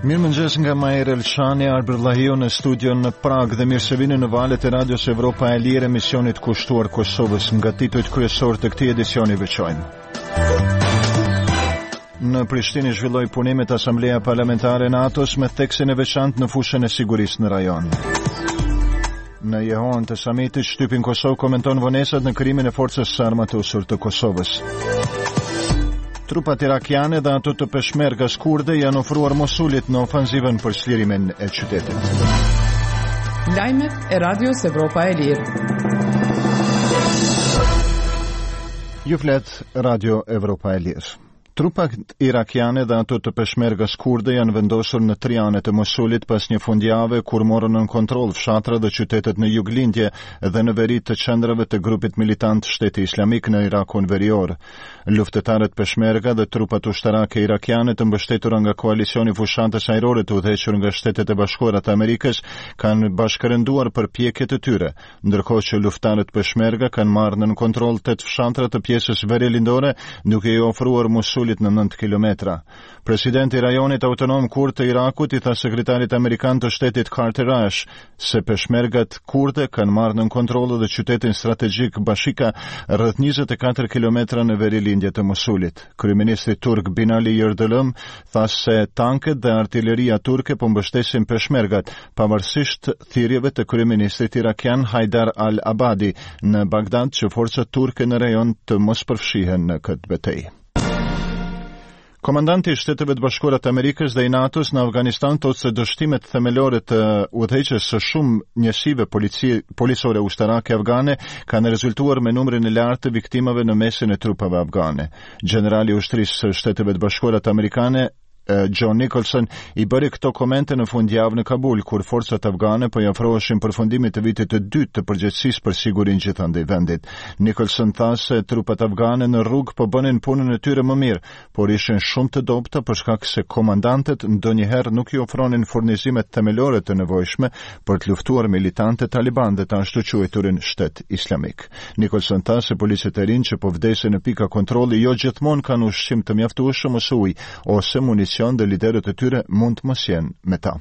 Mirëmëngjes nga Majer Elshani, Arbërllahiu në studion në Prag dhe mirësevini në valët e Radios Evropa e Lirë, emisionit kushtuar Kosovës. Nga titujt kryesor të këtij edicioni veçojmë. Në Prishtinë zhvilloi punimet Asambleja Parlamentare e NATO-s me theksin e veçantë në fushën e sigurisë në rajon. Në jehon të samitit, shtypin Kosovë komenton vonesat në krijimin e forcës së armatosur të Kosovës. Trupat irakiane dhe ato të peshmergas kurde janë ofruar Mosulit në ofanzivën për çlirimin e qytetit. Lajmet e Radios Evropa e Lirë. Ju flet Radio Evropa e Lirë. Trupat irakiane dhe ato të peshmergas kurde janë vendosur në 3 anet e Mosulit pas një fundjavë kur morën në kontroll fshatra dhe qytetet në juglindje dhe në veri të qendrave të grupit militant Shteti Islamik në Irakun verior. Luftëtarët peshmerga dhe trupat ushtarake irakiane të mbështetura nga koalicioni fushatës ajrore të udhëhequr nga Shtetet e Bashkuara të Amerikës kanë bashkërenduar përpjekjet e tyre, ndërkohë që luftarët peshmerga kanë marrë në kontroll 8 fshatra të pjesës verilindore, duke i ofruar Mosulit në 9 kilometra. Presidenti i rajonit autonom kurd të Irakut i tha sekretarit amerikan të shtetit Carter Ash se peshmergat kurde kanë marrë në kontroll edhe qytetin strategjik Bashika rreth 24 kilometra në verilindje të Mosulit. Kryeministri turk Binali Yildirim tha se tanket dhe artilleria turke po mbështesin peshmergat, pavarësisht thirrjeve të kryeministrit irakian Haidar al-Abadi në Bagdad që forcat turke në rajon të mos përfshihen në këtë betejë. Komandanti i Shteteve të Bashkuara të Amerikës dhe i NATO-s në Afganistan thotë se dështimet themelore të udhëheqjes së shumë njësive policore ushtarake afgane kanë rezultuar me numrin e lartë të viktimave në mesin e trupave afgane. Generali i ushtrisë së Shteteve të Bashkuara të Amerikane John Nicholson i bëri këto komente në fundjavë në Kabul, kur forcat afgane po i ofroheshin përfundimit të vitit të dytë të përgjegjësisë për sigurinë gjithandej vendit. Nicholson tha se trupat afgane në rrugë po bënin punën e tyre më mirë, por ishin shumë të dobta për shkak se komandantët ndonjëherë nuk i ofronin furnizimet themelore të nevojshme për të luftuar militantët Taliban dhe të ashtu quajturin Shtet Islamik. Nicholson tha se policët e rinj që po vdesin në pika kontrolli jo gjithmonë kanë ushqim të mjaftueshëm ose ujë ose municion dhe liderët e tyre mund të mos jenë me ta.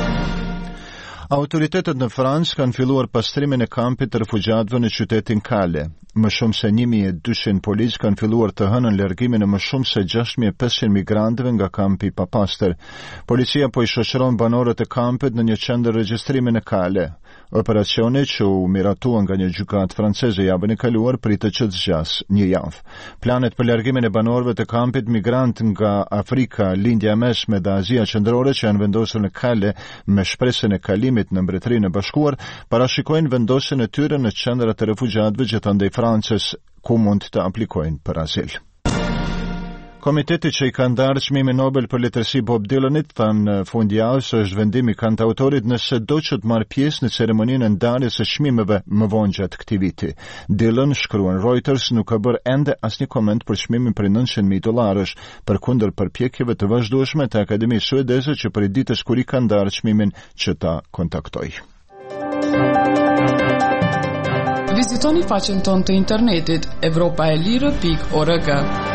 Autoritetet në Francë kanë filluar pastrimin e kampit të refugjatëve në qytetin Calais. Më shumë se 1200 policë kanë filluar të hënën largimin e më shumë se 6500 migrantëve nga kampi i papastër. Policia po i shoqëron banorët e kampit në një qendër regjistrimi në Calais. Operacioni që u miratua nga një gjykatë franceze javën e kaluar pritet që të zgjas një javë. Planet për largimin e banorëve të kampit migrant nga Afrika, Lindja e Mesme dhe Azia Qendrore që janë vendosur në Calais me shpresën e kalimit në Mbretërinë e Bashkuar, parashikojnë vendosjen e tyre në qendra të refugjatëve gjithandej Francës, ku mund të aplikojnë për azil. Komiteti që i ka ndarë çmimin Nobel për letërsi Bob Dylanit thanë fundjavë se është vendimi i kantautorit nëse do që të marrë pjesë në ceremoninë e ndarjes së çmimeve më vonë gjatë këtij viti. Dylan, shkruan Reuters, nuk ka bërë ende asnjë koment për çmimin për $900,000 përkundër përpjekjeve të vazhdueshme të Akademisë Suedeze që prej ditës kur i ka ndarë çmimin që ta kontaktoi. Vizitoni faqen tonë të internetit evropaelire.org.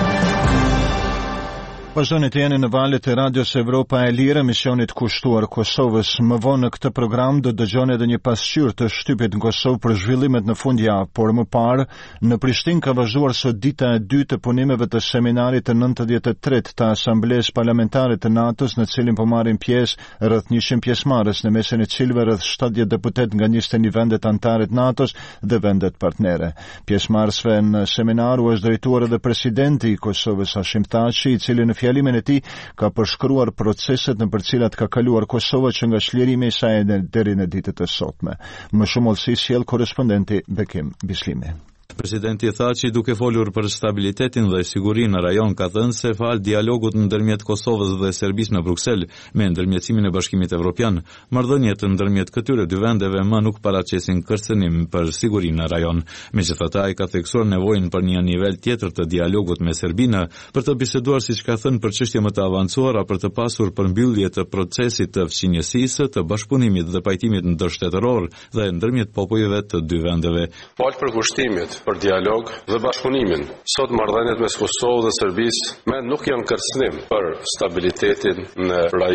Vazhdoni të jeni në valët e Radios Evropa e Lirë, emisionit kushtuar Kosovës. Më vonë në këtë program do dëgjoni edhe një pasqyrë të shtypit në Kosovë për zhvillimet në fundjavë, por më parë në Prishtinë ka vazhduar sot dita e dytë të punimeve të seminarit të 93 të Asamblesë Parlamentare të NATO-s, në cilin po marrin pjesë rreth 100 pjesëmarrës, në mesin e cilëve rreth 70 deputet nga 21 vendet anëtare të NATO-s dhe vendet partnere. Pjesëmarrësve në seminar u është drejtuar edhe presidenti i Kosovës Hashim Thaçi, i cili në fjalimin e tij ka përshkruar proceset në për cilat ka kaluar Kosova që nga çlirimi i saj deri në ditët e sotme. Më shumë olsi sjell korrespondenti Bekim Bislimi. Presidenti Thaçi, duke folur për stabilitetin dhe sigurinë në rajon, ka thënë se fal dialogut ndërmjet Kosovës dhe Serbisë në Bruksel me ndërmjetësimin e Bashkimit Evropian, marrëdhëniet ndërmjet këtyre dy vendeve më nuk paraqesin kërcënim për sigurinë në rajon. Megjithatë, ai ka theksuar nevojën për një nivel tjetër të dialogut me Serbinë për të biseduar, siç ka thënë, për çështje më të avancuara për të pasur përmbyllje të procesit të fqinjësisë, të bashkëpunimit dhe pajtimit ndërshtetëror dhe ndërmjet popujve të dy vendeve. Fal për kushtimet për dialog dhe bashkëpunimin. Sot marrëdhëniet mes Kosovës dhe Serbisë nuk janë kërcënim për stabilitetin në rajon.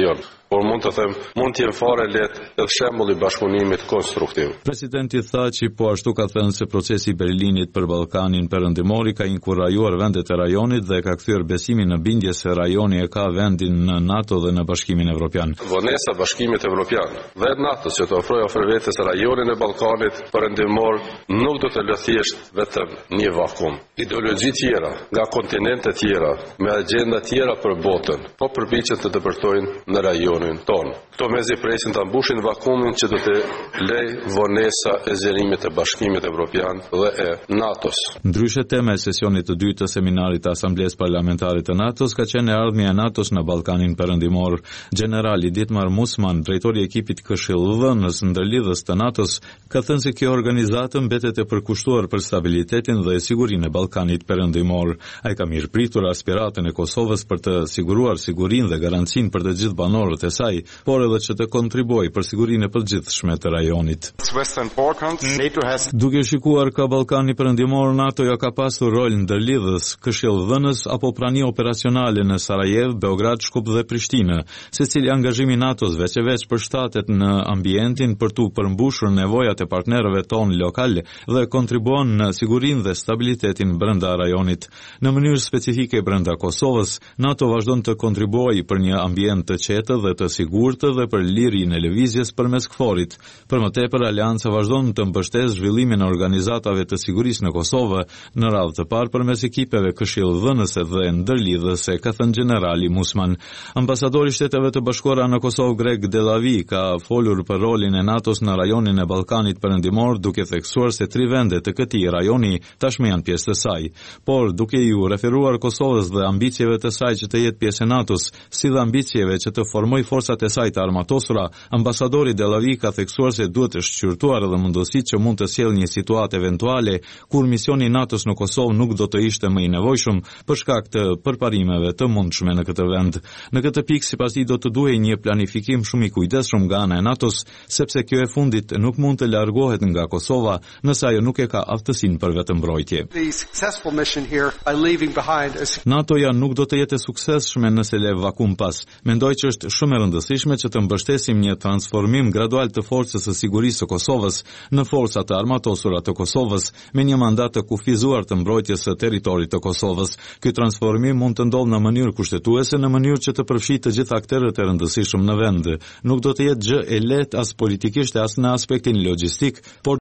por mund të them, mund të jenë fare lehtë edhe shembull i bashkëpunimit konstruktiv. Presidenti tha që po ashtu ka thënë se procesi i Berlinit për Ballkanin Perëndimor ka inkurajuar vendet e rajonit dhe ka kthyer besimin në bindje se rajoni e ka vendin në NATO dhe në Bashkimin Evropian. Vonesa Bashkimit Evropian dhe NATO që të ofrojë vetes rajonin e Ballkanit Perëndimor nuk do të lë thjesht vetëm një vakum. Ideologji tjera nga kontinente tjera me agjenda tjera për botën, po përpiqen të dëbërtojnë në rajonin tonë. Këto mezi presin të mbushin vakumin që do të lej vonesa e zgjerimit të Bashkimit Evropian dhe e NATO-s. Ndryshe, tema e sesionit të dytë të seminarit të Asamblesë Parlamentare të NATO-s ka qenë ardhmja e NATO-s në Ballkanin Perëndimor. Generali Dietmar Musman, drejtori i ekipit këshillëdhënës ndërlidhës të NATO-s, ka thënë se kjo organizatë mbetet e përkushtuar për stabilitetin dhe sigurinë e Ballkanit Perëndimor. Ai ka mirëpritur aspiratën e Kosovës për të siguruar sigurinë dhe garancinë për të gjithë banorët e saj, por edhe që të kontribuojë për sigurinë e përgjithshme të rajonit. Duke shikuar ka Ballkani Perëndimor, NATO ja ka pasur rol ndërlidhës, këshillëdhënës apo prani operacionale në Sarajevo, Beograd, Shkup dhe Prishtinë, secili angazhimi i NATO-s veç përshtatet në ambientin për tu përmbushur nevojat e partnerëve tonë lokal dhe kontribuon në sigurinë dhe stabilitetin brenda rajonit. Në mënyrë specifike brenda Kosovës, NATO vazhdon të kontribuojë për një ambient të qetë dhe të sigurt dhe për lirinë e lëvizjes përmes KFOR-it. Për më tepër, Aleanca vazhdon të mbështesë zhvillimin e organizatave të sigurisë në Kosovë, në radhë të parë përmes ekipeve këshillëdhënëse dhe ndërlidhëse, ka thënë generali Musman. Ambasadori i Shteteve të Bashkuara në Kosovë, Greg Delavi, ka folur për rolin e NATO-s në rajonin e Ballkanit Perëndimor, duke theksuar se 3 vende të këtij rajoni tashmë janë pjesë të saj. Por duke ju referuar Kosovës dhe ambicieve të saj që të jetë pjesë e NATO-s, si dhe ambicieve që të formojë forcat e saj të armatosura, ambasadori Delavi ka theksuar se duhet të shqyrtuar edhe mundësitë që mund të sjellë një situatë eventuale kur misioni i NATO-s në Kosovë nuk do të ishte më i nevojshëm për shkak të përparimeve të mundshme në këtë vend. Në këtë pikë, sipas tij, do të duhej një planifikim shumë i kujdesshëm nga ana e NATO-s, sepse kjo e fundit nuk mund të largohet nga Kosova nëse ajo nuk e ka aftësinë për vetëmbrojtje. NATO-ja nuk do të jetë e suksesshme nëse le vakum pas. Mendoj që është shumë e rëndësishme që të mbështesim një transformim gradual të forcës së sigurisë së Kosovës në forcat të armatosura të Kosovës me një mandat të kufizuar të mbrojtjes së territorit të Kosovës. Ky transformim mund të ndodhë në mënyrë kushtetuese, në mënyrë që të përfshijë të gjithë aktorët e rëndësishëm në vend. Nuk do të jetë gjë e lehtë as politikisht as në aspektin logjistik, por